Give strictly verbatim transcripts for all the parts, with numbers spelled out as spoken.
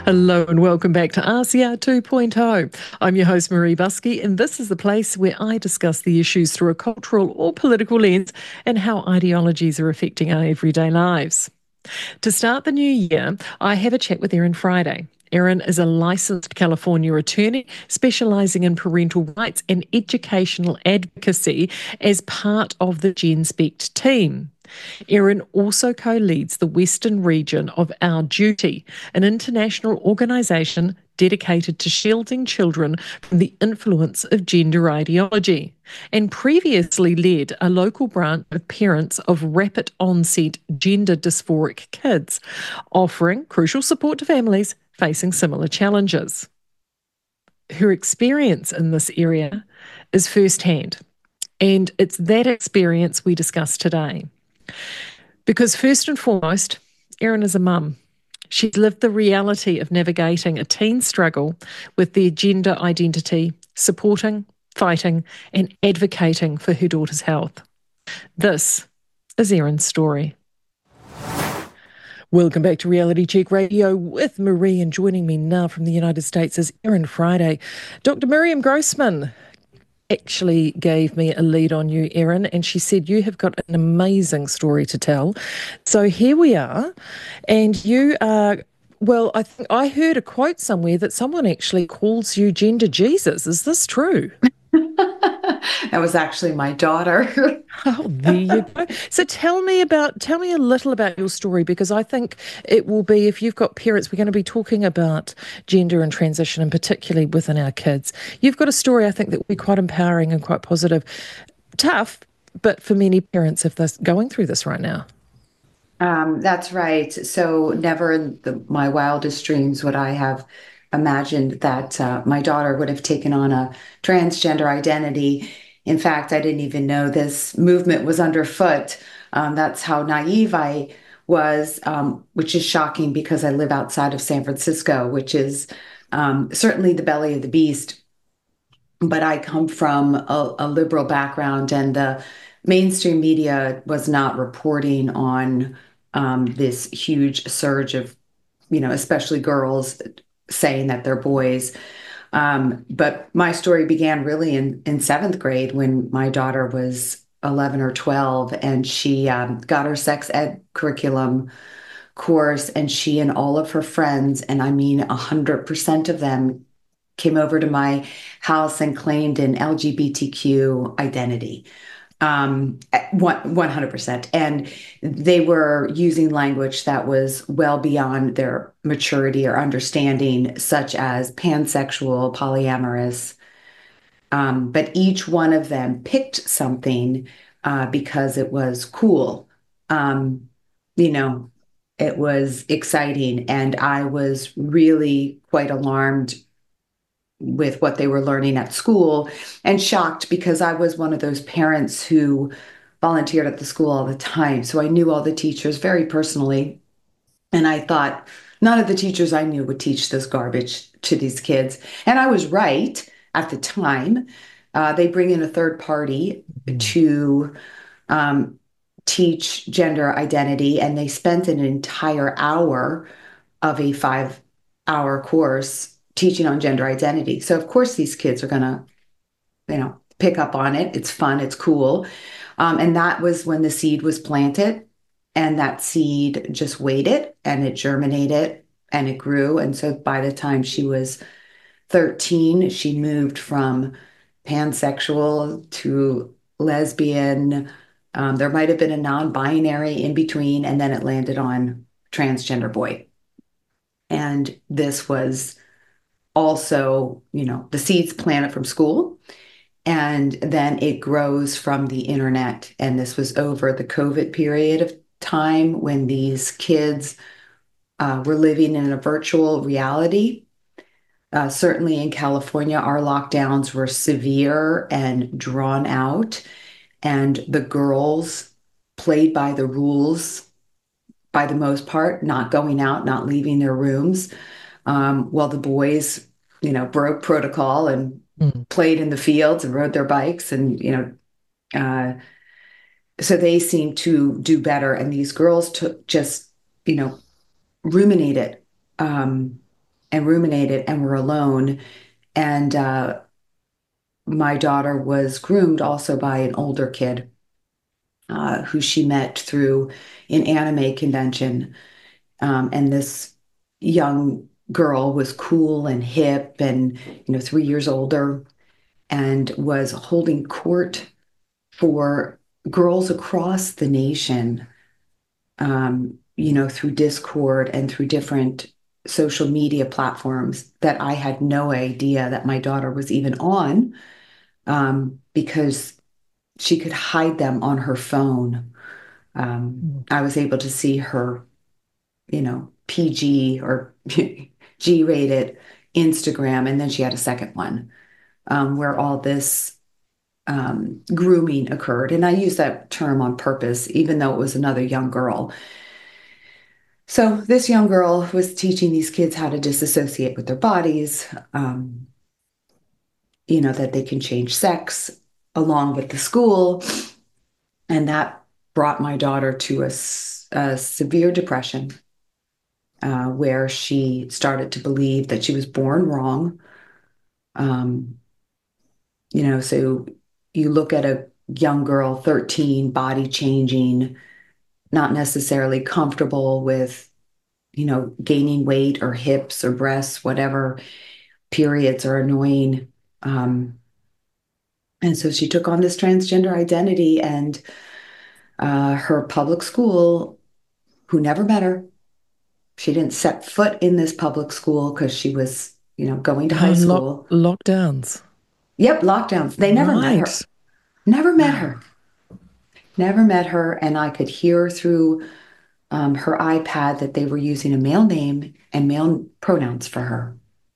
Hello and welcome back to R C R 2.0. I'm your host, Marie Buskey, and this is the place where I discuss the issues through a cultural or political lens and how ideologies are affecting our everyday lives. To start the new year, I have a chat with Erin Friday. Erin is a licensed California attorney specialising in parental rights and educational advocacy as part of the GenSpect team. Erin also co-leads the Western region of Our Duty, an international organisation dedicated to shielding children from the influence of gender ideology, and previously led a local branch of parents of rapid onset gender dysphoric kids, offering crucial support to families facing similar challenges. Her experience in this area is firsthand, and it's that experience we discuss today. Because first and foremost, Erin is a mum. She's lived the reality of navigating a teen struggle with their gender identity, supporting, fighting, and advocating for her daughter's health. This is Erin's story. Welcome back to Reality Check Radio with Marie, and joining me now from the United States is Erin Friday. Doctor Miriam Grossman actually gave me a lead on you, Erin, and she said you have got an amazing story to tell. So here we are, and you are, well, I think I heard a quote somewhere that someone actually calls you Gender Jesus. Is this true? That was actually my daughter. Oh, there you go. So tell me about, tell me a little about your story, because I think it will be, if you've got parents, we're going to be talking about gender and transition, and particularly within our kids. You've got a story, I think, that will be quite empowering and quite positive. Tough, but for many parents, if they're going through this right now. Um, that's right. So never in the, my wildest dreams would I have imagined that uh, my daughter would have taken on a transgender identity. In fact, I didn't even know this movement was underfoot. Um, that's how naive I was, um, which is shocking because I live outside of San Francisco, which is um, certainly the belly of the beast. But I come from a, a liberal background, and the mainstream media was not reporting on um, this huge surge of, you know, especially girls saying that they're boys. Um, but my story began really in, in seventh grade when my daughter was eleven or twelve, and she um, got her sex ed curriculum course, and she and all of her friends, and I mean one hundred percent of them, came over to my house and claimed an L G B T Q identity. Um, one, hundred percent. And they were using language that was well beyond their maturity or understanding, such as pansexual, polyamorous. Um, but each one of them picked something uh, because it was cool. Um, you know, it was exciting. And I was really quite alarmed with what they were learning at school, and shocked because I was one of those parents who volunteered at the school all the time. So I knew all the teachers very personally. And I thought none of the teachers I knew would teach this garbage to these kids. And I was right at the time. Uh, they bring in a third party Mm. to um, teach gender identity, and they spent an entire hour of a five hour course teaching on gender identity. So of course these kids are going to, you know, pick up on it. It's fun, it's cool. Um, and that was when the seed was planted, and that seed just waited and it germinated and it grew. And so by the time she was thirteen, she moved from pansexual to lesbian. Um, there might have been a non-binary in between, and then it landed on transgender boy. And this was also, you know, the seeds planted from school, and then it grows from the internet. And this was over the COVID period of time when these kids uh, were living in a virtual reality. Uh, certainly in California, our lockdowns were severe and drawn out, and the girls played by the rules by the most part, not going out, not leaving their rooms, um, while the boys, you know, broke protocol and Mm. played in the fields and rode their bikes, and you know, uh, so they seemed to do better, and these girls took just, you know, ruminated. Um, and ruminated and were alone. And uh, my daughter was groomed also by an older kid uh, who she met through an anime convention. Um, and this young girl was cool and hip and, you know, three years older and was holding court for girls across the nation, um, you know, through Discord and through different social media platforms that I had no idea that my daughter was even on, um, because she could hide them on her phone. Um, Mm. I was able to see her, you know, P G or G rated Instagram, and then she had a second one, um, where all this um, grooming occurred. And I use that term on purpose, even though it was another young girl. So this young girl was teaching these kids how to disassociate with their bodies, um, you know, that they can change sex along with the school. And that brought my daughter to a, a severe depression, uh, where she started to believe that she was born wrong. Um, you know, so you look at a young girl, thirteen, body changing, not necessarily comfortable with, you know, gaining weight or hips or breasts, whatever. Periods are annoying. Um, and so she took on this transgender identity, and uh, her public school, who never met her, she didn't set foot in this public school because she was, you know, going to high Oh, lock, school. lockdowns. Yep, lockdowns. They never met Right. her. Never met Wow. her. Never met her. And I could hear through um, her iPad that they were using a male name and male pronouns for her.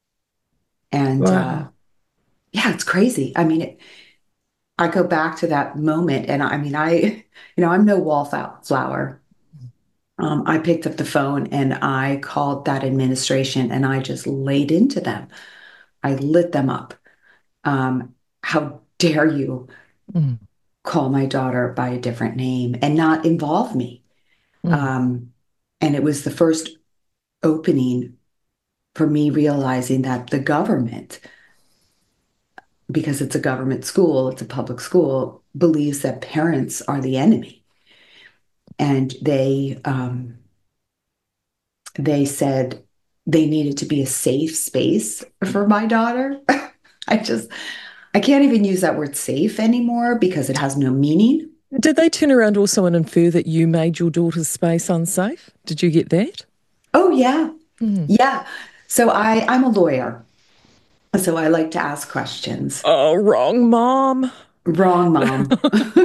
And uh, Wow. yeah, it's crazy. I mean, it, I go back to that moment, and I mean, I, you know, I'm no wallflower. Um, I picked up the phone and I called that administration and I just laid into them. I lit them up. Um, how dare you Mm, call my daughter by a different name and not involve me? mm. Um, and it was the first opening for me realizing that the government, because it's a government school, it's a public school, believes that parents are the enemy. And they um, they said they needed to be a safe space for my daughter. I just I can't even use that word safe anymore because it has no meaning. Did they turn around also and infer that you made your daughter's space unsafe? Did you get that? Oh yeah. Mm. Yeah. So I I'm a lawyer. So I like to ask questions. Oh, wrong, mom. Wrong, mom.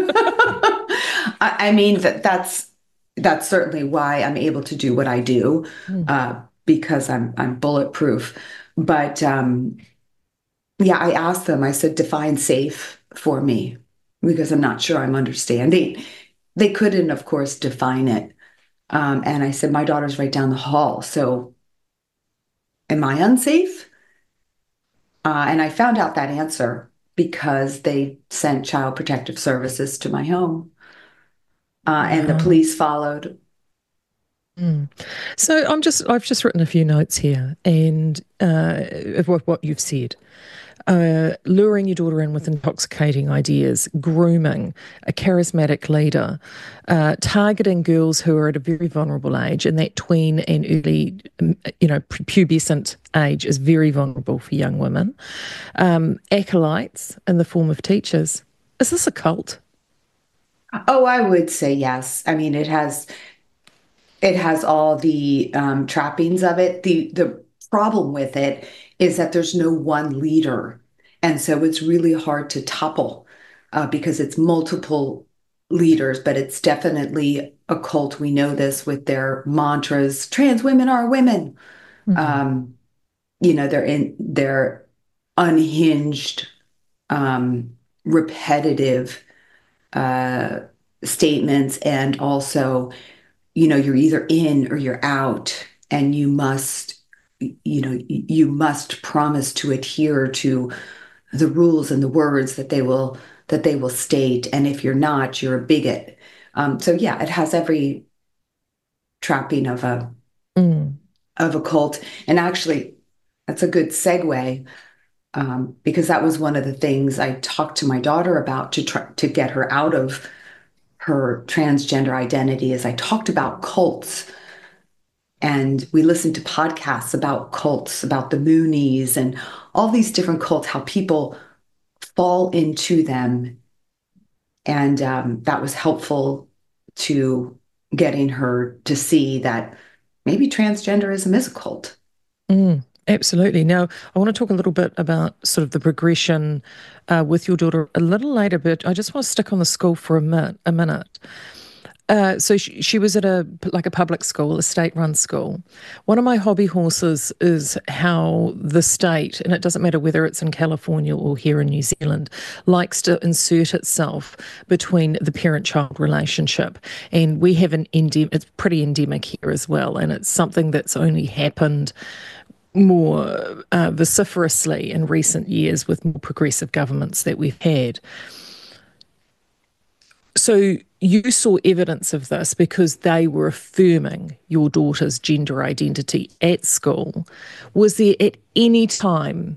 I, I mean that that's that's certainly why I'm able to do what I do, Mm. uh, because I'm I'm bulletproof. But um, yeah, I asked them. I said, define safe for me because I'm not sure I'm understanding. They couldn't, of course, define it. Um, and I said, my daughter's right down the hall. So am I unsafe? Uh, and I found out that answer because they sent Child Protective Services to my home, uh, and the Wow. police followed. Mm. So I'm just I've just written a few notes here and uh, of what, what you've said. Uh, luring your daughter in with intoxicating ideas, grooming, a charismatic leader, uh, targeting girls who are at a very vulnerable age, and that tween and early, um, you know, pubescent age is very vulnerable for young women. Um, acolytes in the form of teachers. Is this a cult? Oh, I would say yes. I mean, it has it has all the um, trappings of it. The the problem with it is that there's no one leader, and so it's really hard to topple, uh, because it's multiple leaders, but it's definitely a cult. We know this with their mantras: "Trans women are women." Mm. Um, you know, they're in they're unhinged, um, repetitive uh, statements, and also, you know, you're either in or you're out, and you must, you know, you must promise to adhere to the rules and the words that they will that they will state, and if you're not, you're a bigot. Um, so yeah, it has every trapping of a Mm. of a cult, and actually. that's a good segue, um, because that was one of the things I talked to my daughter about to try to get her out of her transgender identity. Is I talked about cults, and we listened to podcasts about cults, about the Moonies and all these different cults, how people fall into them. And um, that was helpful to getting her to see that maybe transgenderism is a cult. Mm, absolutely. Now, I want to talk a little bit about sort of the progression uh, with your daughter a little later, but I just want to stick on the school for a minute. A minute. Uh, so she, she was at a like a public school, a state-run school. One of my hobby horses is how the state, and it doesn't matter whether it's in California or here in New Zealand, likes to insert itself between the parent-child relationship. And we have an endemic, it's pretty endemic here as well, and it's something that's only happened more uh, vociferously in recent years with more progressive governments that we've had. So you saw evidence of this because they were affirming your daughter's gender identity at school. Was there at any time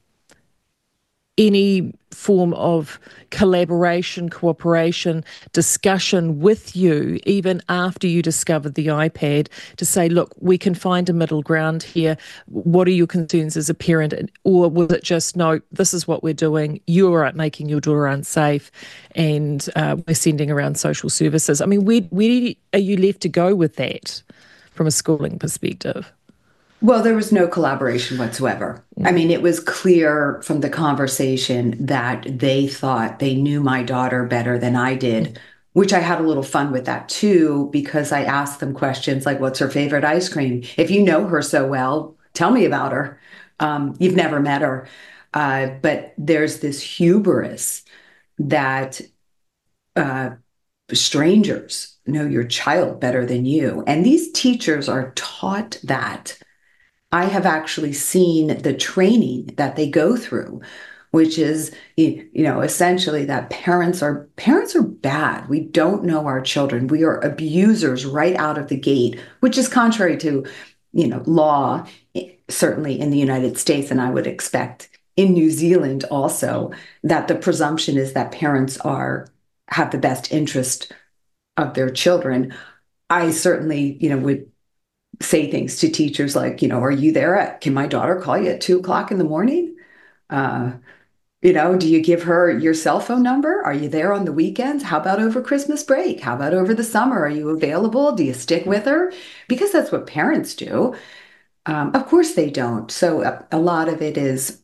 any form of collaboration, cooperation, discussion with you, even after you discovered the iPad, to say, look, we can find a middle ground here. What are your concerns as a parent? Or was it just, no, this is what we're doing. You're out making your daughter unsafe, and uh, we're sending around social services? I mean, where, where are you left to go with that from a schooling perspective? Well, there was no collaboration whatsoever. I Mm. mean, it was clear from the conversation that they thought they knew my daughter better than I did, which I had a little fun with that too, because I asked them questions like, what's her favorite ice cream? If you know her so well, tell me about her. Um, you've never met her. Uh, but there's this hubris that uh, strangers know your child better than you. And these teachers are taught that. I have actually seen the training that they go through, which is, you know, essentially that parents are parents are bad. We don't know our children. We are abusers right out of the gate, which is contrary to, you know, law, certainly in the United States, and I would expect in New Zealand also, that the presumption is that parents are have the best interest of their children. I certainly, you know, would say things to teachers like, you know, are you there at, can my daughter call you at two o'clock in the morning? Uh, you know, do you give her your cell phone number? Are you there on the weekends? How about over Christmas break? How about over the summer? Are you available? Do you stick with her? Because that's what parents do. Um, of course they don't. So a, a lot of it is,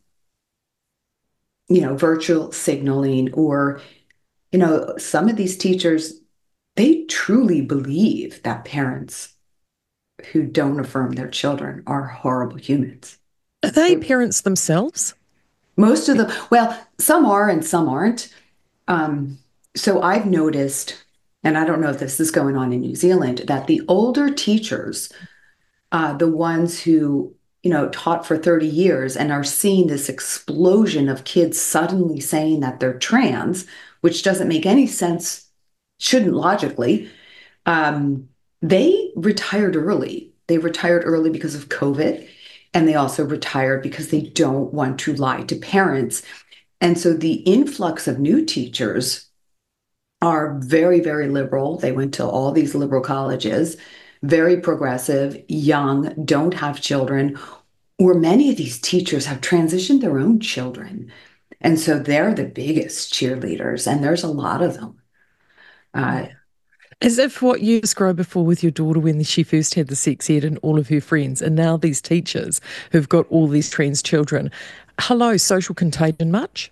you know, virtual signaling, or, you know, some of these teachers, they truly believe that parents who don't affirm their children are horrible humans. Are they parents themselves? Most of them, well, some are and some aren't. Um, so I've noticed, and I don't know if this is going on in New Zealand, that the older teachers, uh, the ones who, you know, taught for thirty years and are seeing this explosion of kids suddenly saying that they're trans, which doesn't make any sense, shouldn't logically, um, they retired early. They retired early because of COVID, and they also retired because they don't want to lie to parents. And so the influx of new teachers are very, very liberal. They went to all these liberal colleges, very progressive, young, don't have children, or many of these teachers have transitioned their own children. And so they're the biggest cheerleaders, and there's a lot of them. Uh, As if what you described before with your daughter when she first had the sex ed and all of her friends, and now these teachers who've got all these trans children. Hello, social contagion much?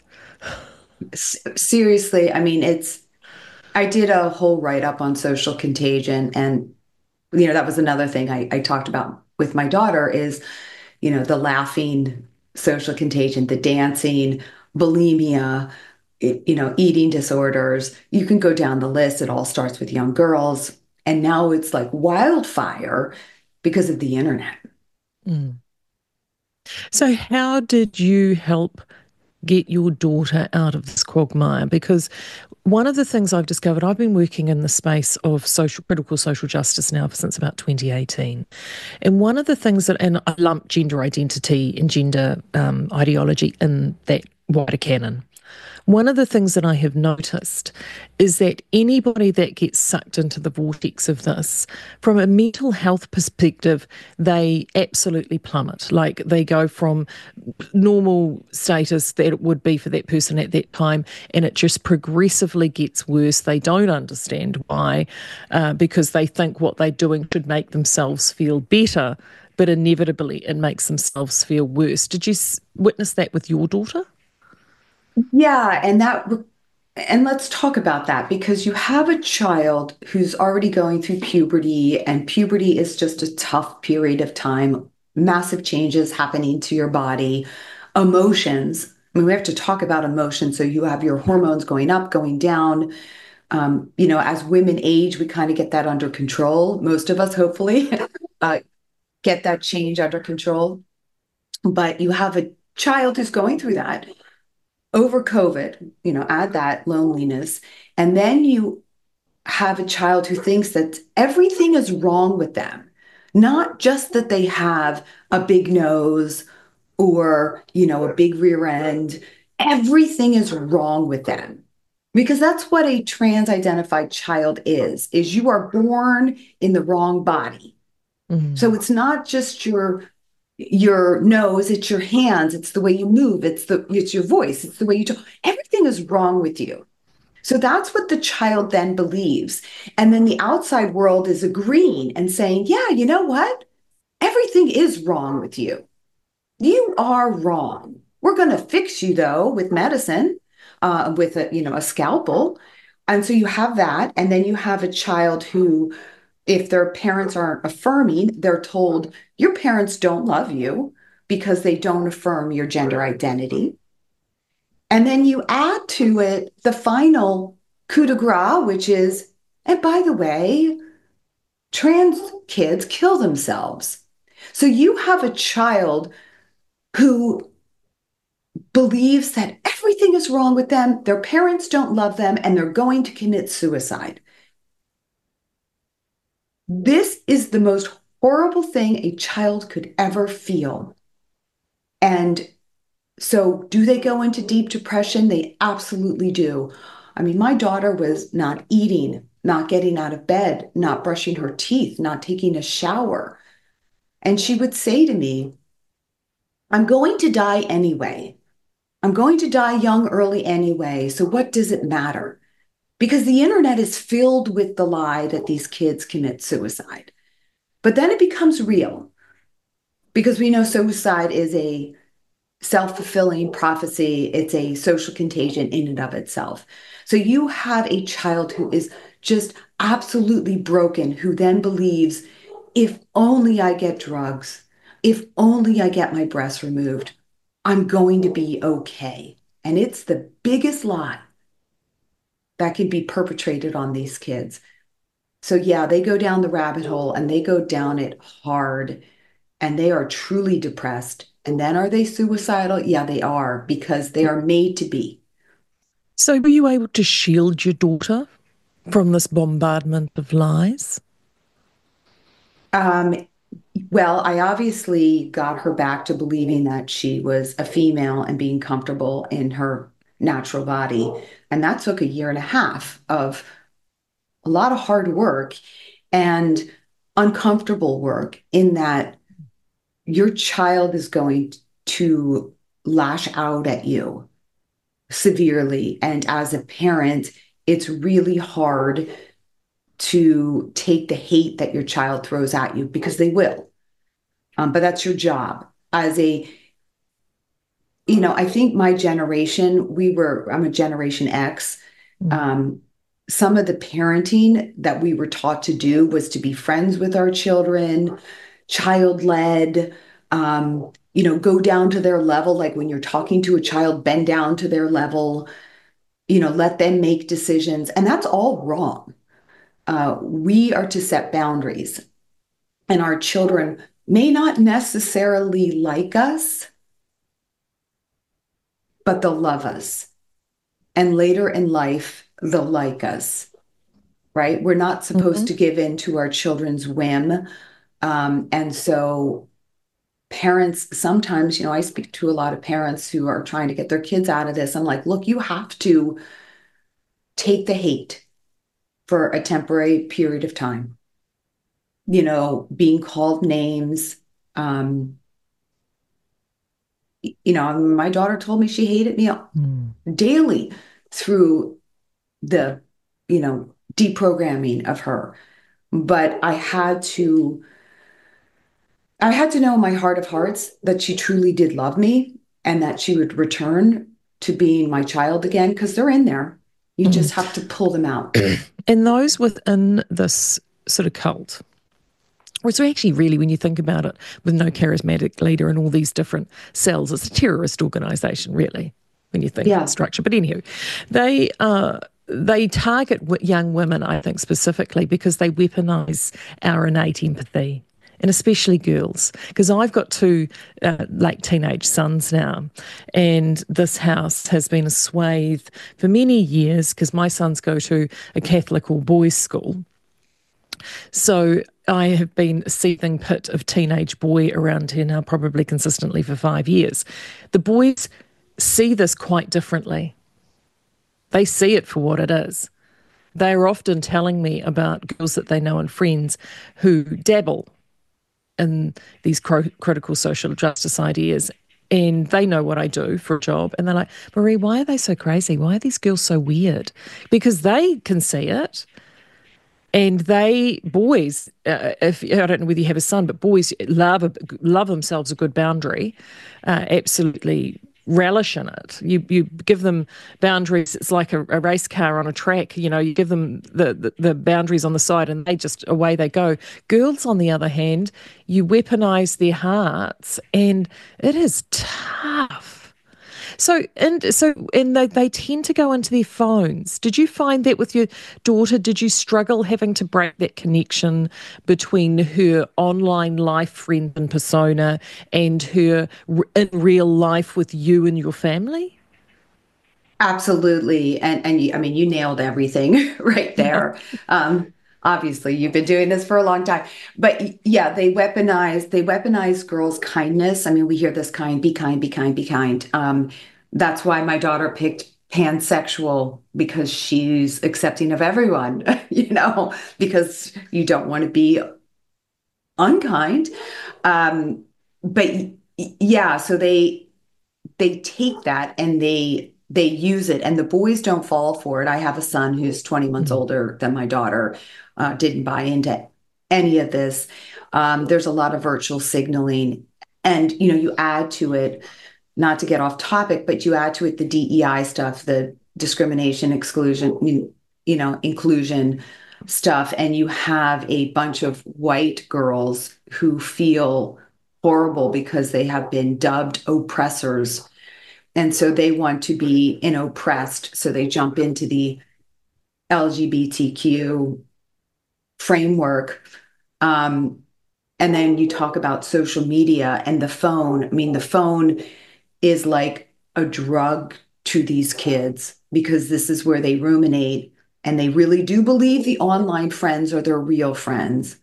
Seriously, I mean, it's, I did a whole write up on social contagion. And, you know, that was another thing I, I talked about with my daughter is, you know, the laughing social contagion, the dancing, bulimia, it, you know, eating disorders. You can go down the list. It all starts with young girls. And now it's like wildfire because of the internet. Mm. So, how did you help get your daughter out of this quagmire? Because one of the things I've discovered, I've been working in the space of social critical social justice now since about twenty eighteen. And one of the things that, and I lump gender identity and gender um, ideology in that wider canon. One of the things that I have noticed is that anybody that gets sucked into the vortex of this, from a mental health perspective, they absolutely plummet. Like they go from normal status that it would be for that person at that time, and it just progressively gets worse. They don't understand why, uh, because they think what they're doing should make themselves feel better, but inevitably it makes themselves feel worse. Did you s- witness that with your daughter? Yeah, and that and let's talk about that because you have a child who's already going through puberty, and puberty is just a tough period of time, massive changes happening to your body, emotions. I mean, we have to talk about emotions. So you have your hormones going up, going down. Um, you know, as women age, we kind of get that under control. Most of us, hopefully, uh, get that change under control. But you have a child who's going through that over COVID, you know, add that loneliness. And then you have a child who thinks that everything is wrong with them, not just that they have a big nose or, you know, a big rear end. Everything is wrong with them. Because that's what a trans identified child is, is you are born in the wrong body. So Mm. it's not just your your nose, it's your hands, it's the way you move, it's the it's your voice, it's the way you talk. Everything is wrong with you. So that's what the child then believes. And then the outside world is agreeing and saying, yeah, you know what? Everything is wrong with you. You are wrong. We're going to fix you though with medicine, uh, with a, you know, a scalpel. And so you have that. And then you have a child who, if their parents aren't affirming, they're told your parents don't love you because they don't affirm your gender identity. And then you add to it the final coup de grace, which is, and by the way, trans kids kill themselves. So you have a child who believes that everything is wrong with them, their parents don't love them, and they're going to commit suicide. This is the most horrible thing a child could ever feel. And so, do they go into deep depression? They absolutely do. I mean, my daughter was not eating, not getting out of bed, not brushing her teeth, not taking a shower. And she would say to me, I'm going to die anyway. I'm going to die young, early anyway. So, what does it matter? Because the internet is filled with the lie that these kids commit suicide. But then it becomes real because we know suicide is a self-fulfilling prophecy. It's a social contagion in and of itself. So you have a child who is just absolutely broken, who then believes, if only I get drugs, if only I get my breasts removed, I'm going to be okay. And it's the biggest lie that can be perpetrated on these kids. So yeah, they go down the rabbit hole and they go down it hard and they are truly depressed. And then are they suicidal? Yeah, they are because they are made to be. So, were you able to shield your daughter from this bombardment of lies? Um, well, I obviously got her back to believing that she was a female and being comfortable in her natural body. And that took a year and a half of a lot of hard work and uncomfortable work in that your child is going to lash out at you severely. And as a parent, it's really hard to take the hate that your child throws at you because they will. Um, but that's your job. As a, you know, I think my generation, we were, I'm a Generation X. Mm. Um, some of the parenting that we were taught to do was to be friends with our children, child led, um, you know, go down to their level. Like when you're talking to a child, bend down to their level, you know, let them make decisions. And that's all wrong. Uh, we are to set boundaries, and our children may not necessarily like us, but they'll love us. And later in life, they'll like us, right? We're not supposed Mhm. to give in to our children's whim. Um, and so parents sometimes, you know, I speak to a lot of parents who are trying to get their kids out of this. I'm like, look, you have to take the hate for a temporary period of time. You know, being called names. Um, you know, my daughter told me she hated me Mm. daily through the, you know, deprogramming of her. But I had to, I had to know in my heart of hearts that she truly did love me and that she would return to being my child again because they're in there. You Mm. just have to pull them out. And those within this sort of cult, or it's actually really, when you think about it, with no charismatic leader and all these different cells, it's a terrorist organization, really, when you think Yeah, structure. But anywho, they uh, they target young women, I think, specifically because they weaponize our innate empathy. And especially girls, because I've got two uh, late teenage sons now, and this house has been a swathe for many years because my sons go to a Catholic all boys school. So I have been a seething pit of teenage boy around here now, probably consistently for five years. The boys see this quite differently. They see it for what it is. They are often telling me about girls that they know and friends who dabble in these cro- critical social justice ideas. And they know what I do for a job. And they're like, Marie, why are they so crazy? Why are these girls so weird? Because they can see it. And they, boys, uh, if I don't know whether you have a son, but boys love a, love themselves a good boundary, uh, absolutely relish in it. You you give them boundaries. It's like a, a race car on a track. You know, you give them the, the the boundaries on the side, and they just away they go. Girls, on the other hand, you weaponize their hearts, and it is tough. So and so and they, they tend to go into their phones. Did you find that with your daughter? Did you struggle having to break that connection between her online life friend and persona and her r- in real life with you and your family? absolutely. And and you, I mean, you nailed everything right Yeah. there. Um, obviously, you've been doing this for a long time, but y- yeah, they weaponize they weaponize girls' kindness. I mean, we hear this kind, be kind, be kind, be kind. Um, that's why my daughter picked pansexual because she's accepting of everyone, you know, because you don't want to be unkind. Um, but y- yeah, so they they take that and they they use it, and the boys don't fall for it. I have a son who's twenty months Mm. older than my daughter, uh, didn't buy into any of this. Um, there's a lot of virtual signaling, and you know, you add to it, not to get off topic, but you add to it the D E I stuff, the discrimination, exclusion, you know, inclusion stuff, and you have a bunch of white girls who feel horrible because they have been dubbed oppressors. And so they want to be in oppressed. So they jump into the L G B T Q framework. Um, and then you talk about social media and the phone. I mean, the phone is like a drug to these kids because this is where they ruminate and they really do believe the online friends are their real friends.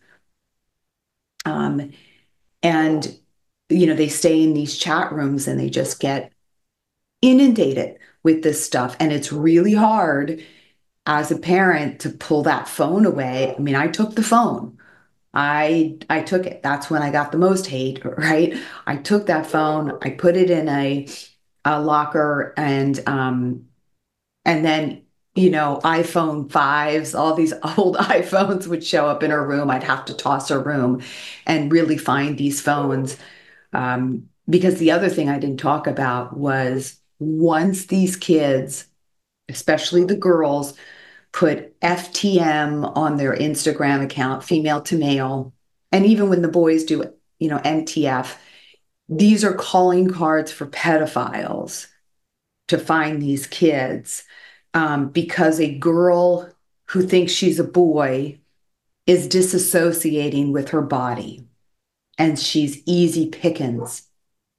Um, and, you know, they stay in these chat rooms and they just get inundated with this stuff. And it's really hard as a parent to pull that phone away. I mean, I took the phone. I I took it. That's when I got the most hate, right? I took that phone, I put it in a, a locker, and um and then, you know, iPhone fives, all these old iPhones would show up in her room. I'd have to toss her room and really find these phones. Um, because the other thing I didn't talk about was once these kids, especially the girls, put F T M on their Instagram account, female to male, and even when the boys do it, you know, M T F, these are calling cards for pedophiles to find these kids, um, because a girl who thinks she's a boy is disassociating with her body and she's easy pickings.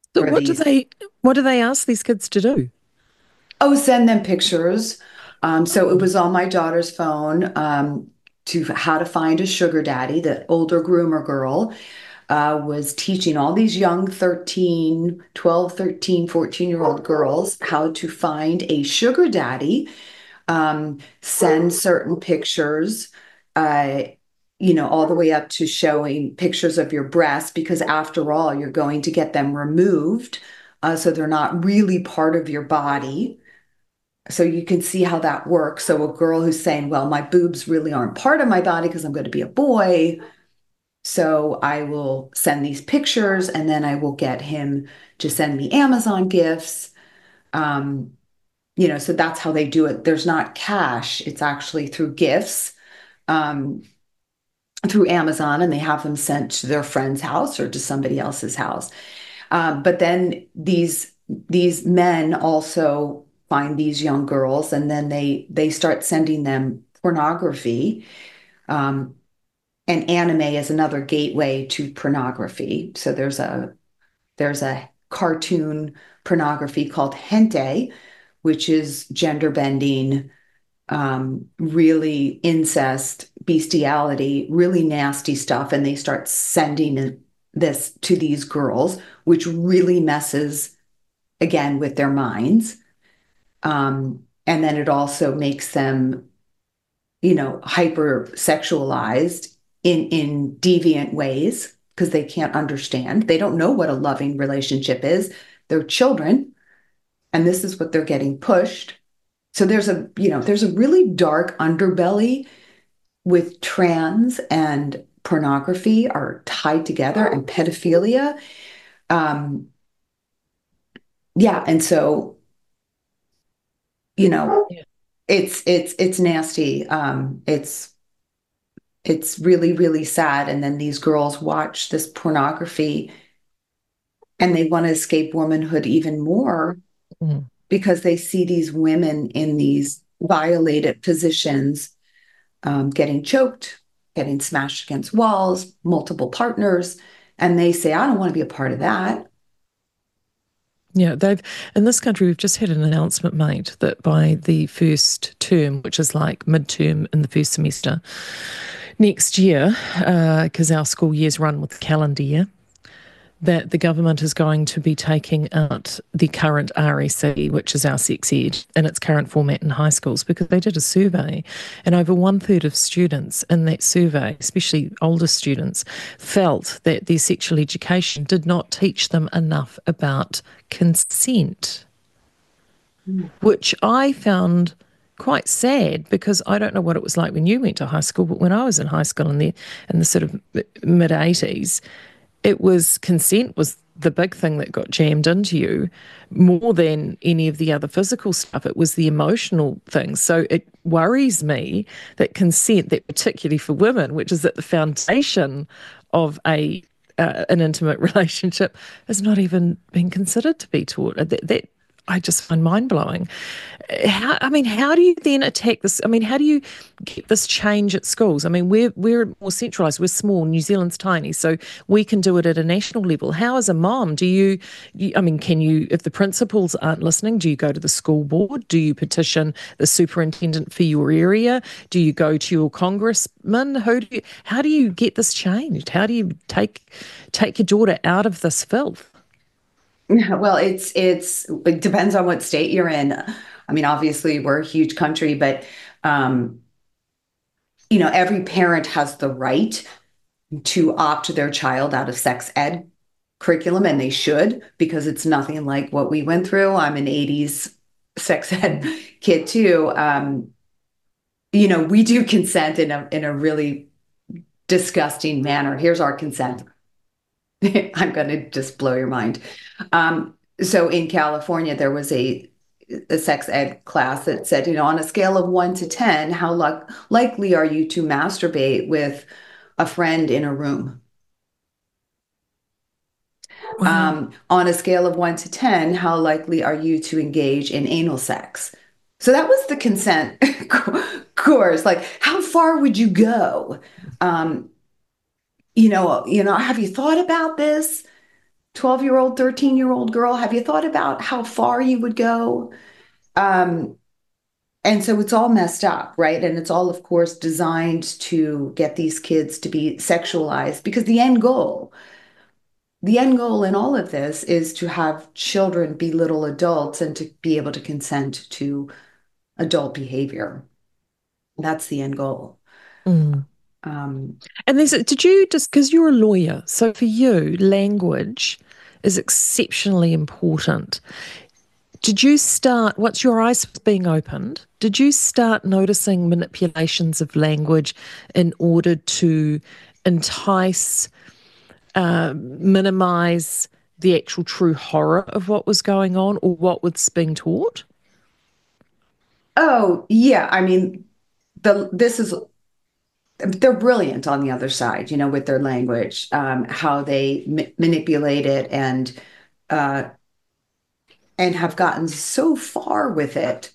So for what do these. they what do they ask these kids to do? Oh, send them pictures. Um, so it Oh, was on my daughter's phone, um, to how to find a sugar daddy. The older groomer girl uh, was teaching all these young thirteen, twelve, thirteen, fourteen year old girls how to find a sugar daddy, um, send certain pictures, uh, you know, all the way up to showing pictures of your breasts, because after all, you're going to get them removed. Uh, so they're not really part of your body. So you can see how that works. So a girl who's saying, well, my boobs really aren't part of my body because I'm going to be a boy. So I will send these pictures and then I will get him to send me Amazon gifts. Um, you know, so that's how they do it. There's not cash, it's actually through gifts, um, through Amazon, and they have them sent to their friend's house or to somebody else's house. Um, but then these these men also find these young girls, and then they they start sending them pornography. Um, and anime is another gateway to pornography. So there's a there's a cartoon pornography called hentai, which is gender bending, um, really incest, bestiality, really nasty stuff. And they start sending this to these girls, which really messes again with their minds. Um, and then it also makes them, you know, hyper sexualized in, in deviant ways because they can't understand. They don't know what a loving relationship is. They're children, and this is what they're getting pushed. So there's a, you know, there's a really dark underbelly with trans and pornography are tied together, and pedophilia. Um, yeah, and so, you know, yeah. it's it's it's nasty. Um, it's it's really, really sad. And then these girls watch this pornography and they want to escape womanhood even more Mm. because they see these women in these violated positions, um, getting choked, getting smashed against walls, multiple partners. And they say, I don't want to be a part of that. Yeah, they've in this country we've just had an announcement made that by the first term, which is like midterm in the first semester next year, because uh, our school years run with the calendar year, that the government is going to be taking out the current R E C, which is our sex ed, in its current format in high schools, because they did a survey and over one third of students in that survey, especially older students, felt that their sexual education did not teach them enough about consent, Mm. which I found quite sad because I don't know what it was like when you went to high school, but when I was in high school in the in the sort of mid eighties, it was consent was the big thing that got jammed into you more than any of the other physical stuff. It was the emotional thing. So it worries me that consent, that particularly for women, which is at the foundation of a uh, an intimate relationship, is not even being considered to be taught. That, that I just find mind blowing. How, I mean, how do you then attack this? I mean, how do you get this change at schools? I mean, we're we're more centralised. We're small. New Zealand's tiny, so we can do it at a national level. How, as a mom, do you, you? I mean, can you? If the principals aren't listening, do you go to the school board? Do you petition the superintendent for your area? Do you go to your congressman? Who do you? How do you get this changed? How do you take take your daughter out of this filth? Well, it's it's it depends on what state you're in. I mean, obviously we're a huge country, but um, you know, every parent has the right to opt their child out of sex ed curriculum, and they should, because it's nothing like what we went through. I'm an eighties sex ed kid too. Um, you know, we do consent in a in a really disgusting manner. Here's our consent. I'm going to just blow your mind. Um, so in California, there was a a sex ed class that said, you know, on a scale of one to ten, how luck- likely are you to masturbate with a friend in a room? Wow. Um, on a scale of one to ten, how likely are you to engage in anal sex? So that was the consent course. Like, how far would you go? Um, you know, you know, have you thought about this? twelve year old, thirteen year old girl, have you thought about how far you would go? Um, and so it's all messed up, right? And it's all, of course, designed to get these kids to be sexualized because the end goal, the end goal in all of this is to have children be little adults and to be able to consent to adult behavior. That's the end goal. Mm. Um, And there's, did you just, because you're a lawyer, so for you, language is exceptionally important. Did you start, once your eyes being opened, did you start noticing manipulations of language in order to entice, uh, minimize the actual true horror of what was going on or what was being taught? oh, yeah. I mean, the this is they're brilliant on the other side, you know, with their language, um, how they ma manipulate it and uh, and have gotten so far with it.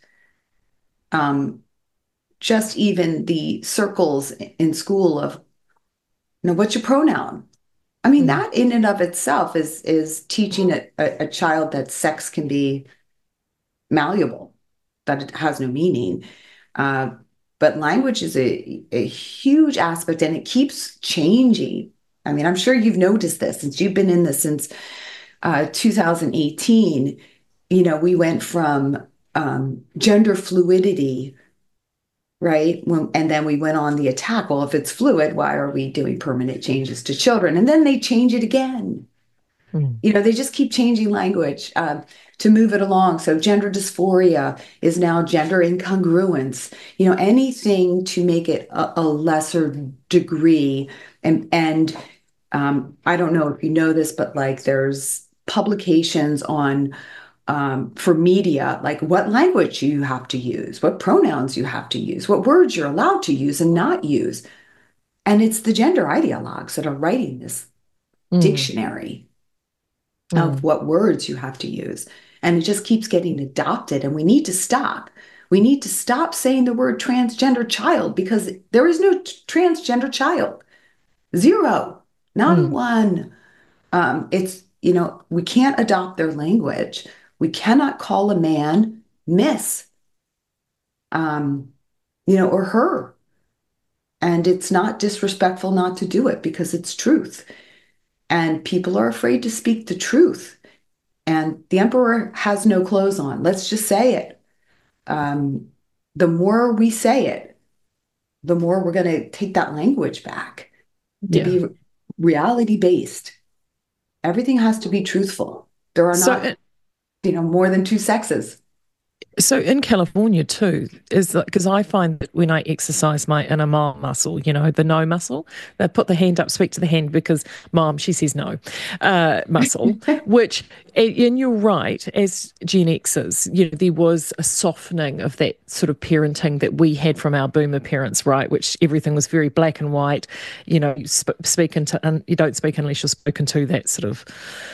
Um, just even the circles in school of, you know, what's your pronoun? I mean, Mm, that in and of itself is is teaching a, a, a child that sex can be malleable, that it has no meaning. Uh, but language is a, a huge aspect and it keeps changing. I mean, I'm sure you've noticed this since you've been in this since uh, two thousand eighteen. You know, we went from um, gender fluidity, right? When, and then we went on the attack. Well, if it's fluid, why are we doing permanent changes to children? And then they change it again. mm, You know, they just keep changing language um, to move it along. So gender dysphoria is now gender incongruence. You know, anything to make it a, a lesser degree. And and um, I don't know if you know this, but like there's publications on um, for media, like what language you have to use, what pronouns you have to use, what words you're allowed to use and not use. And it's the gender ideologues that are writing this mm, dictionary of mm. what words you have to use. And it just keeps getting adopted. And we need to stop. We need to stop saying the word transgender child because there is no t- transgender child. Zero, not Mm. one. Um, it's, you know, we can't adopt their language. We cannot call a man miss, um, you know, or her. And it's not disrespectful not to do it because it's truth. And people are afraid to speak the truth. And the emperor has no clothes on. Let's just say it. Um, the more we say it, the more we're going to take that language back to Yeah. be reality based. Everything has to be truthful. There are So, not, uh, you know, more than two sexes. so in California too, is that because I find that when I exercise my inner mom muscle, you know, the no muscle, they put the hand up, speak to the hand because mom, she says no, uh, muscle, which, and you're right, as Gen Xers, you know, there was a softening of that sort of parenting that we had from our boomer parents, right? Which everything was very black and white, you know, you sp- speak into, and you don't speak unless you're spoken to, that sort of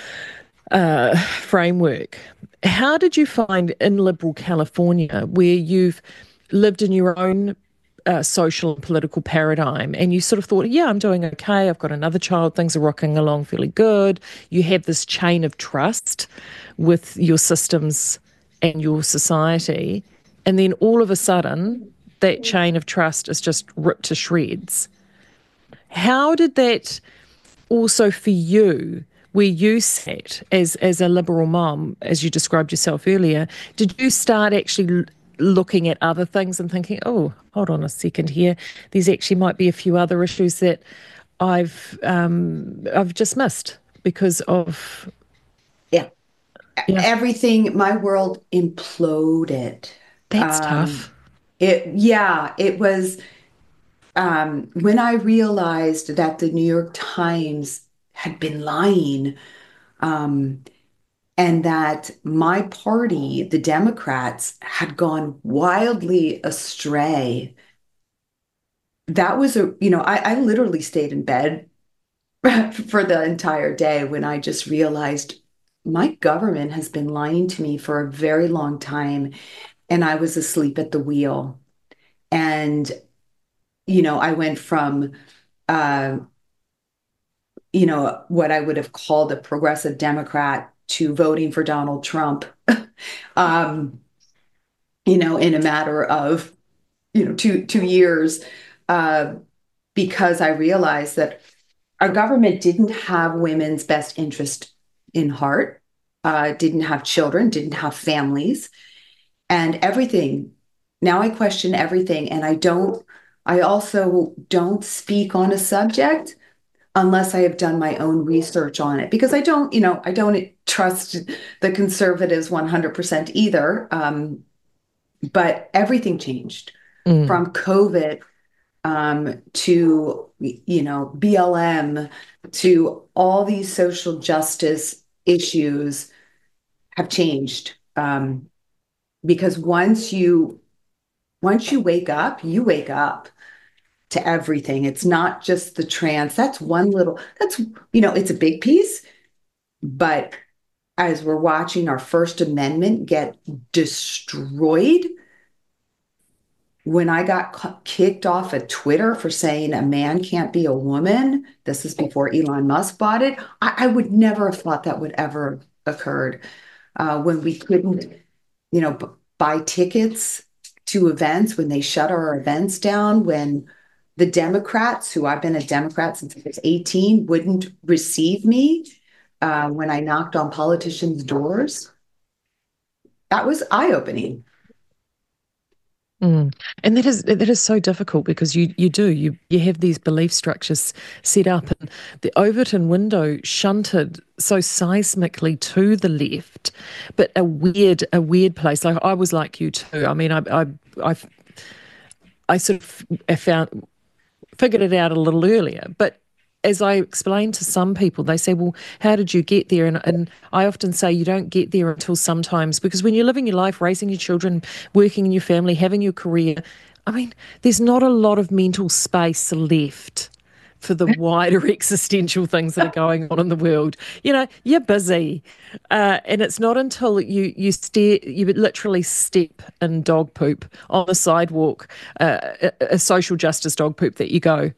uh, framework. How did you find in liberal California, where you've lived in your own uh, social and political paradigm, and you sort of thought, yeah, I'm doing okay. I've got another child. Things are rocking along fairly good. You have this chain of trust with your systems and your society. And then all of a sudden, that chain of trust is just ripped to shreds. How did that also for you, where you sat as as a liberal mom, as you described yourself earlier, did you start actually l- looking at other things and thinking, oh, hold on a second here, there's actually might be a few other issues that I've um, I've just missed because of Yeah. yeah, Everything, my world imploded. that's Um, tough. it, yeah, it was um, when I realized that the New York Times had been lying, um, and that my party, the Democrats, had gone wildly astray. That was a, you know, I, I literally stayed in bed for the entire day when I just realized my government has been lying to me for a very long time, and I was asleep at the wheel. And, you know, I went from uh, you know, what I would have called a progressive Democrat to voting for Donald Trump, um, you know, in a matter of, you know, two two years, uh, because I realized that our government didn't have women's best interest in heart, uh, didn't have children, didn't have families, and everything. Now I question everything, and I don't. I also don't speak on a subject unless I have done my own research on it, because I don't, you know, I don't trust the conservatives one hundred percent either. Um, but everything changed Mm. from COVID um, to, you know, B L M, to all these social justice issues have changed. Um, because once you once you wake up, you wake up to everything. It's not just the trans. That's one little, that's, you know, it's a big piece, but as we're watching our First Amendment get destroyed, when I got kicked off of Twitter for saying a man can't be a woman, this is before Elon Musk bought it, I, I would never have thought that would ever have occurred. Uh, when we couldn't, you know, b- buy tickets to events, when they shut our events down, when the Democrats, who I've been a Democrat since I was eighteen, wouldn't receive me uh, when I knocked on politicians' doors. That was eye-opening. Mm. And that is that is so difficult because you you do you you have these belief structures set up, and the Overton window shunted so seismically to the left, but a weird a weird place. Like I was like you too. I mean, I I I, I sort of I found figured it out a little earlier, but as I explained to some people, they say, well, how did you get there? And, and I often say you don't get there until sometimes, because when you're living your life, raising your children, working in your family, having your career, I mean, there's not a lot of mental space left for the wider existential things that are going on in the world. You know, you're busy. Uh, and it's not until you you stare, you literally step in dog poop on the sidewalk, uh, a, a social justice dog poop, that you go,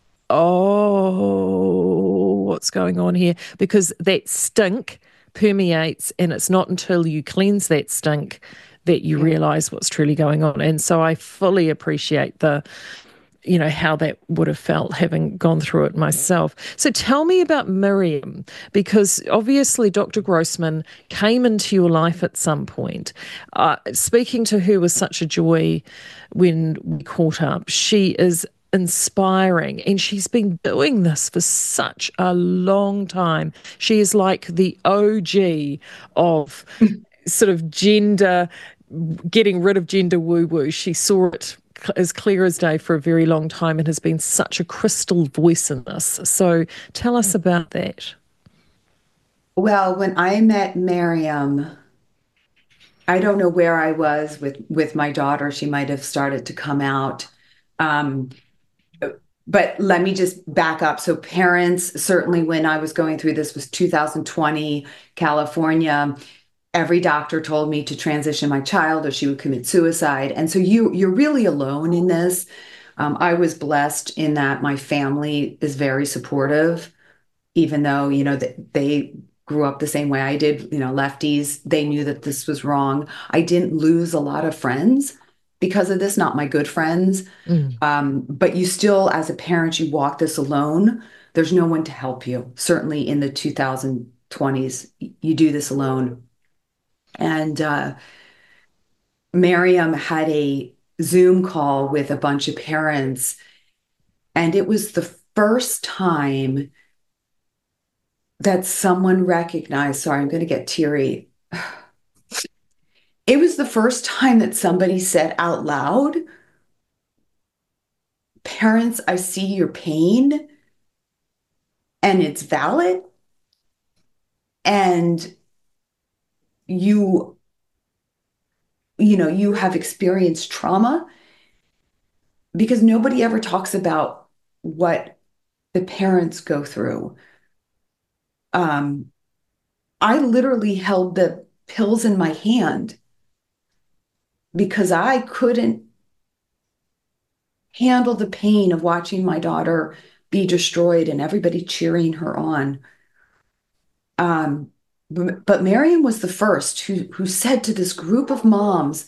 oh, what's going on here? Because that stink permeates, and it's not until you cleanse that stink that you Yeah. realize what's truly going on. And so I fully appreciate the, you know, how that would have felt having gone through it myself. So tell me about Miriam, because obviously Doctor Grossman came into your life at some point. Uh, speaking to her was such a joy when we caught up. She is inspiring, and she's been doing this for such a long time. She is like the O G of sort of gender, getting rid of gender woo woo. She saw it as clear as day for a very long time and has been such a crystal voice in this. So tell us about that. Well, when I met Miriam, I don't know where I was with with my daughter. She might have started to come out. Um, but let me just back up. So parents, certainly when I was going through this was two thousand twenty, California, every doctor told me to transition my child or she would commit suicide. And so you you're really alone in this. Um, I was blessed in that my family is very supportive, even though, you know, that they grew up the same way I did, you know, lefties. They knew that this was wrong. I didn't lose a lot of friends because of this, not my good friends. Mm. Um, but you still, as a parent, you walk this alone. There's no one to help you. Certainly in the two thousand twenties, you do this alone. And uh, Miriam had a Zoom call with a bunch of parents, and it was the first time that someone recognized, sorry, I'm going to get teary. It was the first time that somebody said out loud, parents, I see your pain and it's valid. And you, you know, you have experienced trauma, because nobody ever talks about what the parents go through. Um, I literally held the pills in my hand because I couldn't handle the pain of watching my daughter be destroyed and everybody cheering her on. Um, but Miriam was the first who, who said to this group of moms,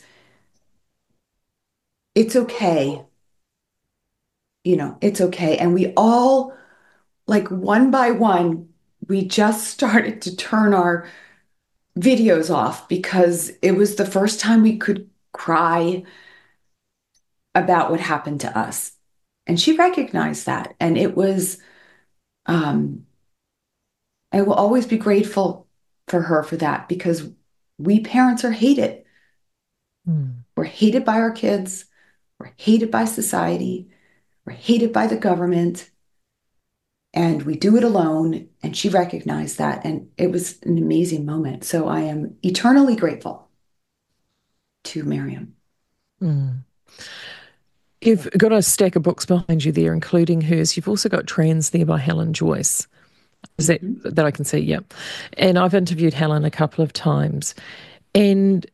it's okay. You know, it's okay. And we all, like one by one, we just started to turn our videos off because it was the first time we could cry about what happened to us. And she recognized that. And it was, um, I will always be grateful for her for that because we parents are hated. Mm. We're hated by our kids. We're hated by society. We're hated by the government. And we do it alone. And she recognized that. And it was an amazing moment. So I am eternally grateful to Miriam. Mm. You've got a stack of books behind you there, including hers. You've also got Trans there by Helen Joyce. Is that Mm-hmm. that I can see? Yeah. And I've interviewed Helen a couple of times, and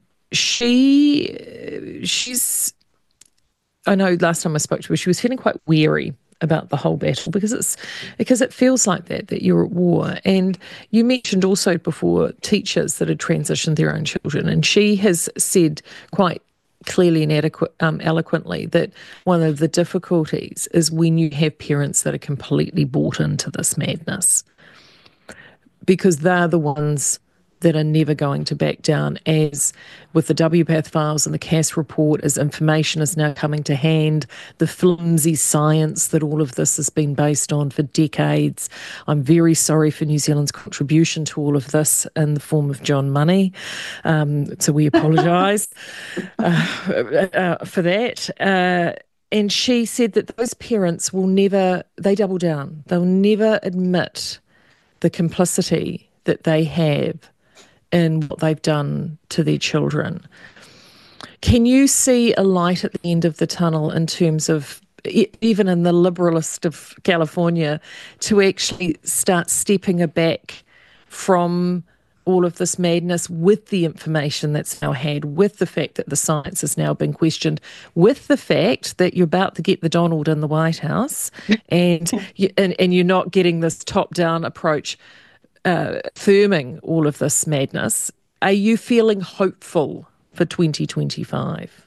she she's I know last time I spoke to her, she was feeling quite weary about the whole battle because it's because it feels like that that you're at war. And you mentioned also before teachers that had transitioned their own children, and she has said quite clearly and adequate, um, eloquently that one of the difficulties is when you have parents that are completely bought into this madness, because they're the ones that are never going to back down, as with the W PATH files and the Cass report, as information is now coming to hand, the flimsy science that all of this has been based on for decades. I'm very sorry for New Zealand's contribution to all of this in the form of John Money. Um, so we apologise uh, uh, for that. Uh, and she said that those parents will never, they double down. They'll never admit the complicity that they have in what they've done to their children. Can you see a light at the end of the tunnel in terms of, even in the liberalist of California, to actually start stepping back from all of this madness with the information that's now had, with the fact that the science has now been questioned, with the fact that you're about to get the Donald in the White House, and you, and, and you're not getting this top-down approach uh, firming all of this madness? Are you feeling hopeful for twenty twenty-five?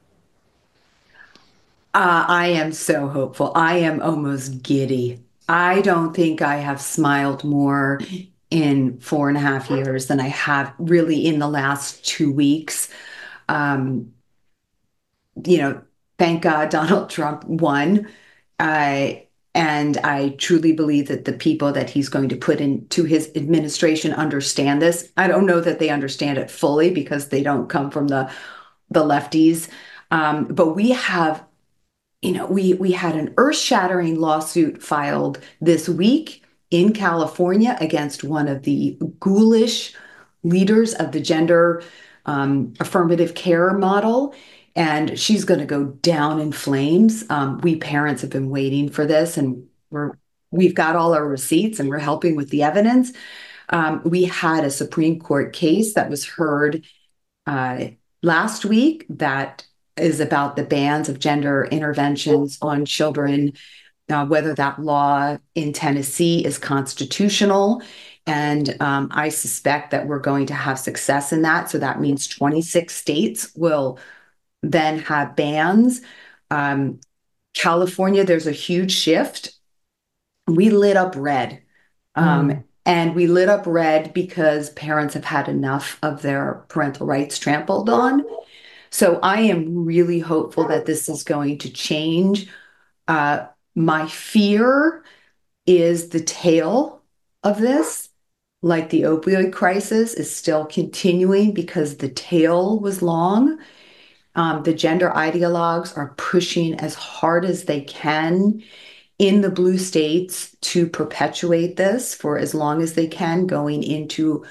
Uh, I am so hopeful. I am almost giddy. I don't think I have smiled more in four and a half years than I have really in the last two weeks. Um, you know, thank God Donald Trump won. I and I truly believe that the people that he's going to put into his administration understand this. I don't know that they understand it fully because they don't come from the the lefties. Um, but we have, you know, we we had an earth-shattering lawsuit filed this week in California against one of the ghoulish leaders of the gender um, affirmative care model, and she's going to go down in flames. Um, we parents have been waiting for this, and we're we've got all our receipts, and we're helping with the evidence. Um, we had a Supreme Court case that was heard uh, last week that is about the bans of gender interventions on children, uh, whether that law in Tennessee is constitutional. And um, I suspect that we're going to have success in that. So that means twenty-six states will then have bans. Um, California, there's a huge shift. We lit up red. Mm. Um, and we lit up red because parents have had enough of their parental rights trampled on. So I am really hopeful that this is going to change. Uh, my fear is the tail of this, like the opioid crisis, is still continuing because the tail was long. Um, the gender ideologues are pushing as hard as they can in the blue states to perpetuate this for as long as they can, going into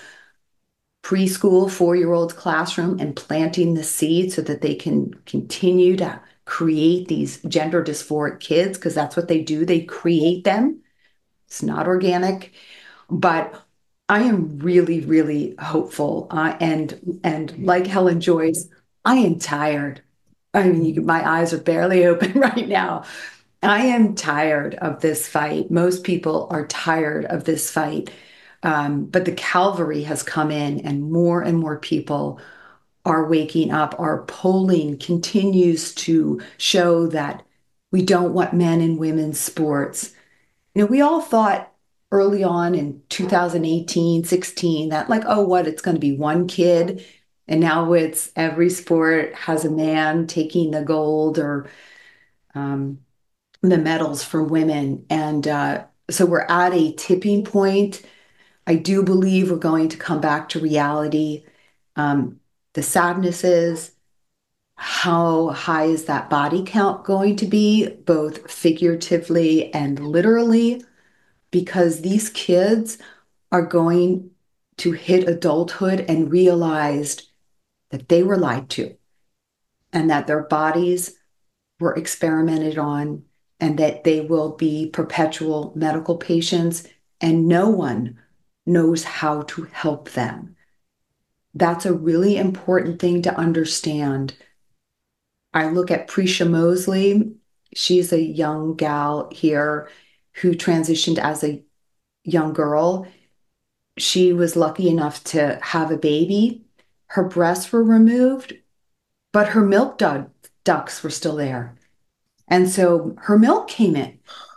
preschool four-year-olds classroom and planting the seed so that they can continue to create these gender dysphoric kids, because that's what they do. They create them. It's not organic. But I am really, really hopeful. Uh, and and like Helen Joyce, I am tired. I mean, you, my eyes are barely open right now. I am tired of this fight. Most people are tired of this fight. Um, but the cavalry has come in, and more and more people are waking up. Our polling continues to show that we don't want men in women's sports. You know, we all thought early on in two thousand eighteen, sixteen that, like, oh, what, it's going to be one kid. And now it's every sport has a man taking the gold or um, the medals for women. And uh, so we're at a tipping point. I do believe we're going to come back to reality. Um, the sadness is, how high is that body count going to be, both figuratively and literally? Because these kids are going to hit adulthood and realize that they were lied to and that their bodies were experimented on and that they will be perpetual medical patients and no one knows how to help them. That's a really important thing to understand. I look at Prisha Mosley. She's a young gal here who transitioned as a young girl. She was lucky enough to have a baby. Her breasts were removed, but her milk ducts were still there. And so her milk came in,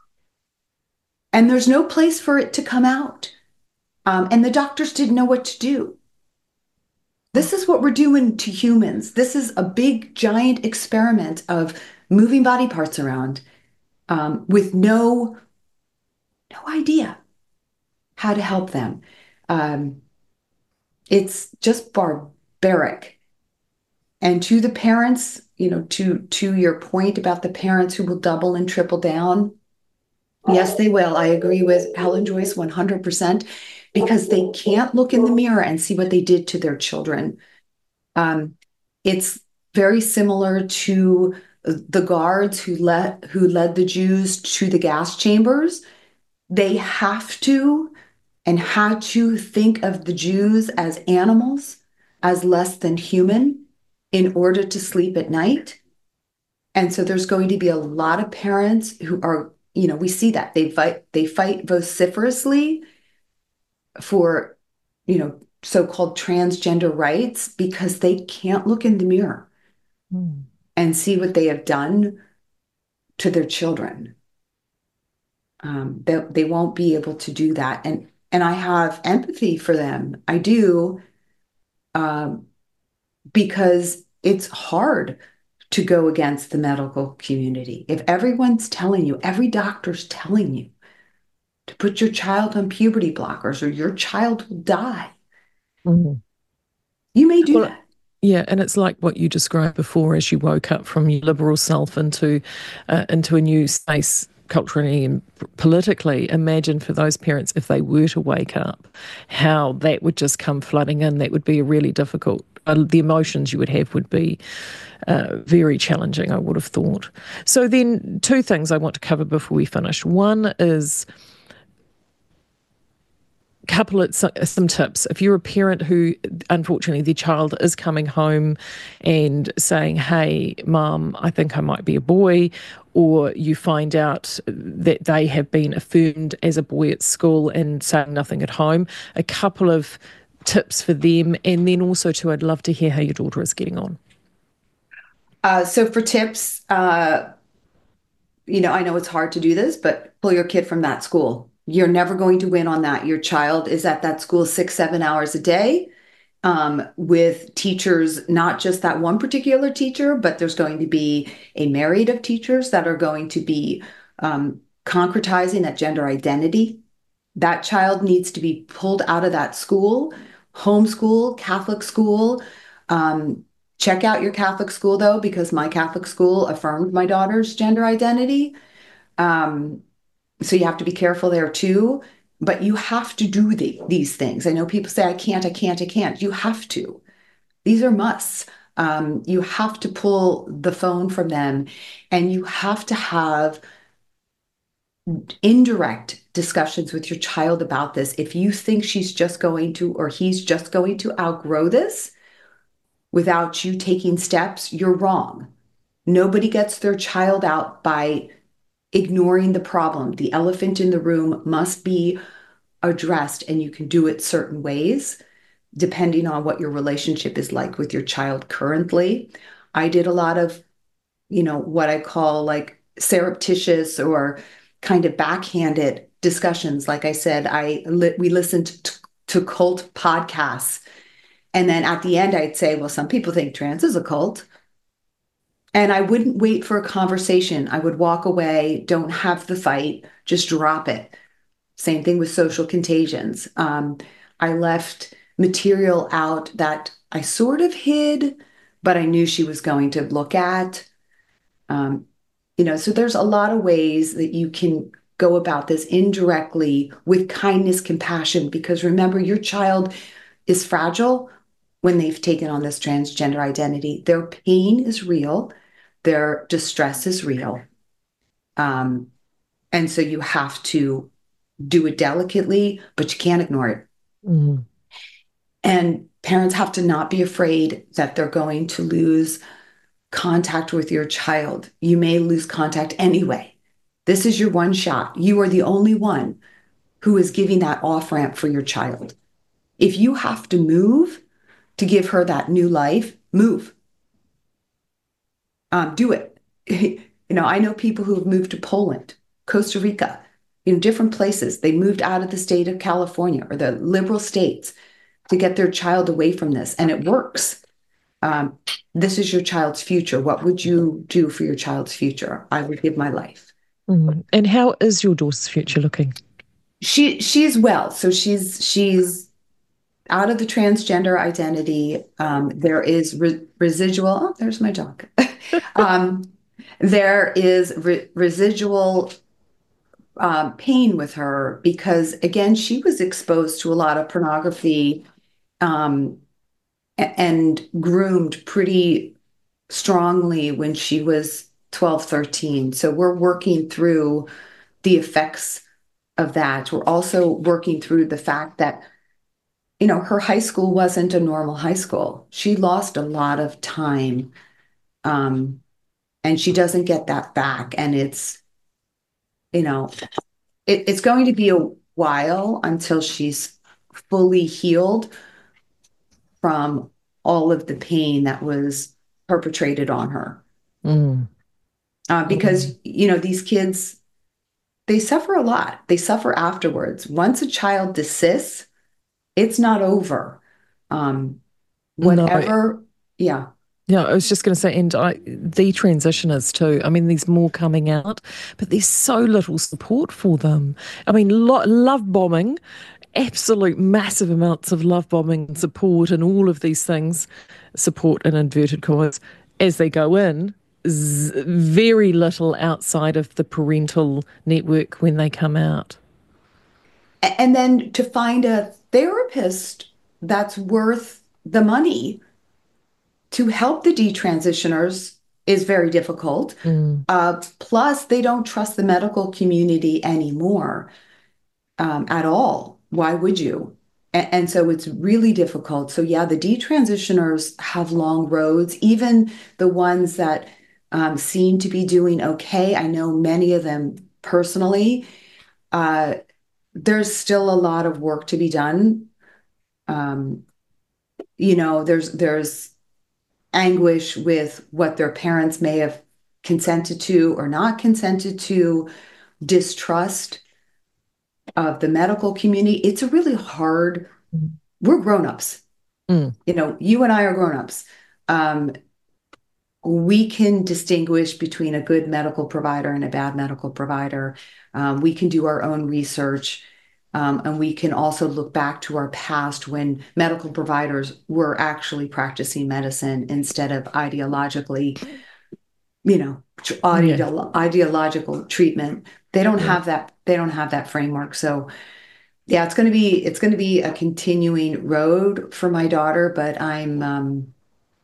and there's no place for it to come out. Um, and the doctors didn't know what to do. This is what we're doing to humans. This is a big, giant experiment of moving body parts around um, with no, no idea how to help them. Um, it's just barbaric. And to the parents, you know, to to your point about the parents who will double and triple down, yes, they will. I agree with Helen Joyce one hundred percent, because they can't look in the mirror and see what they did to their children. Um, it's very similar to the guards who led who led the Jews to the gas chambers. They have to and had to think of the Jews as animals, as less than human, in order to sleep at night. And so there's going to be a lot of parents who are, you know, we see that they fight, they fight vociferously for, you know, so-called transgender rights because they can't look in the mirror mm. and see what they have done to their children. Um, they, they won't be able to do that. And and I have empathy for them. I do, um, because it's hard to go against the medical community. If everyone's telling you, every doctor's telling you to put your child on puberty blockers or your child will die, mm-hmm. you may do well, that. Yeah, and it's like what you described before as you woke up from your liberal self into uh, into a new space culturally and politically. Imagine for those parents, if they were to wake up, how that would just come flooding in. That would be a really difficult, uh, the emotions you would have would be uh, very challenging, I would have thought. So then two things I want to cover before we finish. One is couple of some tips. If you're a parent who, unfortunately, their child is coming home and saying, hey, mum, I think I might be a boy, or you find out that they have been affirmed as a boy at school and saying nothing at home, a couple of tips for them. And then also, too, I'd love to hear how your daughter is getting on. Uh, so for tips, uh, you know, I know it's hard to do this, but pull your kid from that school. You're never going to win on that. Your child is at that school six, seven hours a day um, with teachers, not just that one particular teacher, but there's going to be a myriad of teachers that are going to be um, concretizing that gender identity. That child needs to be pulled out of that school, homeschool, Catholic school. Um, check out your Catholic school, though, because my Catholic school affirmed my daughter's gender identity. Um, So you have to be careful there too, but you have to do the, these things. I know people say, I can't, I can't, I can't. You have to. These are musts. Um, you have to pull the phone from them, and you have to have indirect discussions with your child about this. If you think she's just going to, or he's just going to outgrow this without you taking steps, you're wrong. Nobody gets their child out by ignoring the problem. The elephant in the room must be addressed, and you can do it certain ways depending on what your relationship is like with your child currently. I did a lot of, you know, what I call like surreptitious or kind of backhanded discussions. Like I said, I li- we listened to, to cult podcasts, and then at the end I'd say, well, some people think trans is a cult. And I wouldn't wait for a conversation. I would walk away, don't have the fight, just drop it. Same thing with social contagions. Um, I left material out that I sort of hid, but I knew she was going to look at. Um, you know, so there's a lot of ways that you can go about this indirectly with kindness, compassion, because remember, your child is fragile when they've taken on this transgender identity. Their pain is real, their distress is real. Um, and so you have to do it delicately, but you can't ignore it. Mm. And parents have to not be afraid that they're going to lose contact with your child. You may lose contact anyway. This is your one shot. You are the only one who is giving that off ramp for your child. If you have to move to give her that new life, move. Um, do it. You know, I know people who have moved to Poland, Costa Rica, you know, different places. They moved out of the state of California or the liberal states to get their child away from this, and it works. Um, this is your child's future. What would you do for your child's future? I would give my life. Mm. And how is your daughter's future looking? She she's well, so she's she's out of the transgender identity. Um, there is re- residual. Oh, there's my dog. um, there is re- residual um, pain with her because, again, she was exposed to a lot of pornography um, and groomed pretty strongly when she was twelve, thirteen. So we're working through the effects of that. We're also working through the fact that, you know, her high school wasn't a normal high school. She lost a lot of time, um, and she doesn't get that back. And it's, you know, it, it's going to be a while until she's fully healed from all of the pain that was perpetrated on her. Mm. Uh, Mm. because, you know, these kids, they suffer a lot. They suffer afterwards. Once a child desists, it's not over. Um, No, whatever, yeah. yeah, I was just going to say, and I, the transitioners too. I mean, there's more coming out, but there's so little support for them. I mean, lo- love bombing, absolute massive amounts of love bombing and support, and all of these things, support in inverted commas, as they go in. Z- very little outside of the parental network when they come out. And then to find a therapist that's worth the money to help the detransitioners is very difficult. Mm. Uh, plus, they don't trust the medical community anymore um, at all. Why would you? And, and so it's really difficult. So, yeah, the detransitioners have long roads, even the ones that um, seem to be doing okay. I know many of them personally. Uh, there's still a lot of work to be done. Um, you know, there's there's anguish with what their parents may have consented to or not consented to, distrust of the medical community. It's a really hard, we're grown-ups. Mm. You know, you and I are grown-ups. Um, we can distinguish between a good medical provider and a bad medical provider. Um, we can do our own research. Um, and we can also look back to our past when medical providers were actually practicing medicine instead of ideologically, you know, Yeah, ideolo- ideological treatment. They don't yeah. have that. They don't have that framework. So yeah, it's going to be it's going to be a continuing road for my daughter. But I'm um,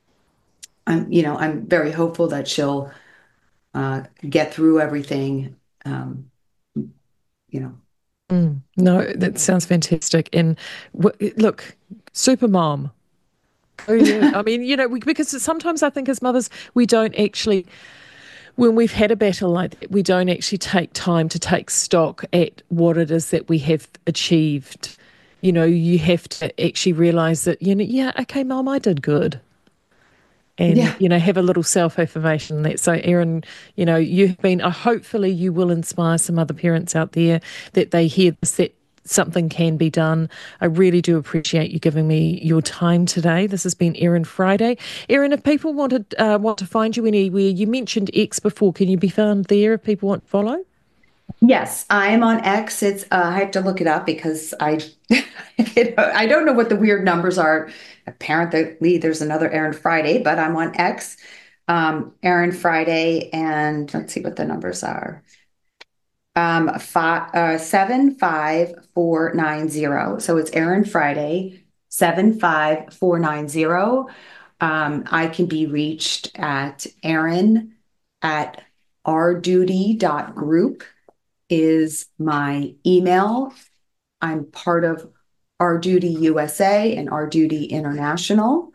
I'm you know I'm very hopeful that she'll uh, get through everything. Um, you know. Mm. No, that sounds fantastic. And w- look, super mom. Go there. I mean, you know, we, because sometimes I think as mothers, we don't actually When we've had a battle like that, we don't actually take time to take stock at what it is that we have achieved. You know, you have to actually realise that, you know, yeah, okay, Mum, I did good. And, Yeah. you know, have a little self-affirmation in that. So, Erin, you know, you've been, uh, hopefully you will inspire some other parents out there that they hear this, that something can be done. I really do appreciate you giving me your time today. This has been Erin Friday. Erin, if people wanted, uh, want to find you anywhere, you mentioned X before. Can you be found there if people want to follow? Yes, I am on X. It's uh, I have to look it up because I you know, I don't know what the weird numbers are. Apparently, there's another Erin Friday, but I'm on X, um, Erin Friday, and let's see what the numbers are. Um, five, uh, seven five four nine zero. So it's Erin Friday, seven five four nine zero. Um, I can be reached at Erin at rduty dot group is my email. I'm part of R Duty U S A and R Duty International.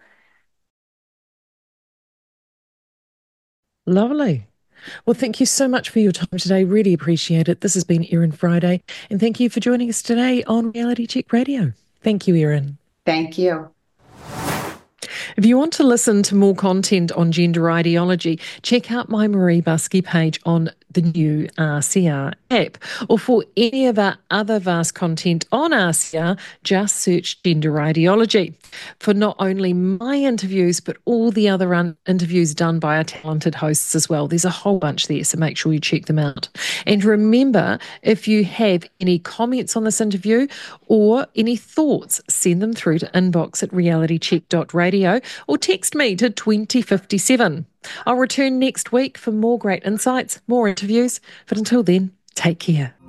Lovely. Well, thank you so much for your time today. Really appreciate it. This has been Erin Friday. And thank you for joining us today on Reality Check Radio. Thank you, Erin. Thank you. If you want to listen to more content on gender ideology, check out my Marie Buskey page on the new R C R app. Or for any of our other vast content on R C R, just search Gender Ideology. For not only my interviews, but all the other un- interviews done by our talented hosts as well. There's a whole bunch there, so make sure you check them out. And remember, if you have any comments on this interview or any thoughts, send them through to inbox at reality check dot radio or text me to twenty fifty-seven. I'll return next week for more great insights, more interviews, but until then, take care.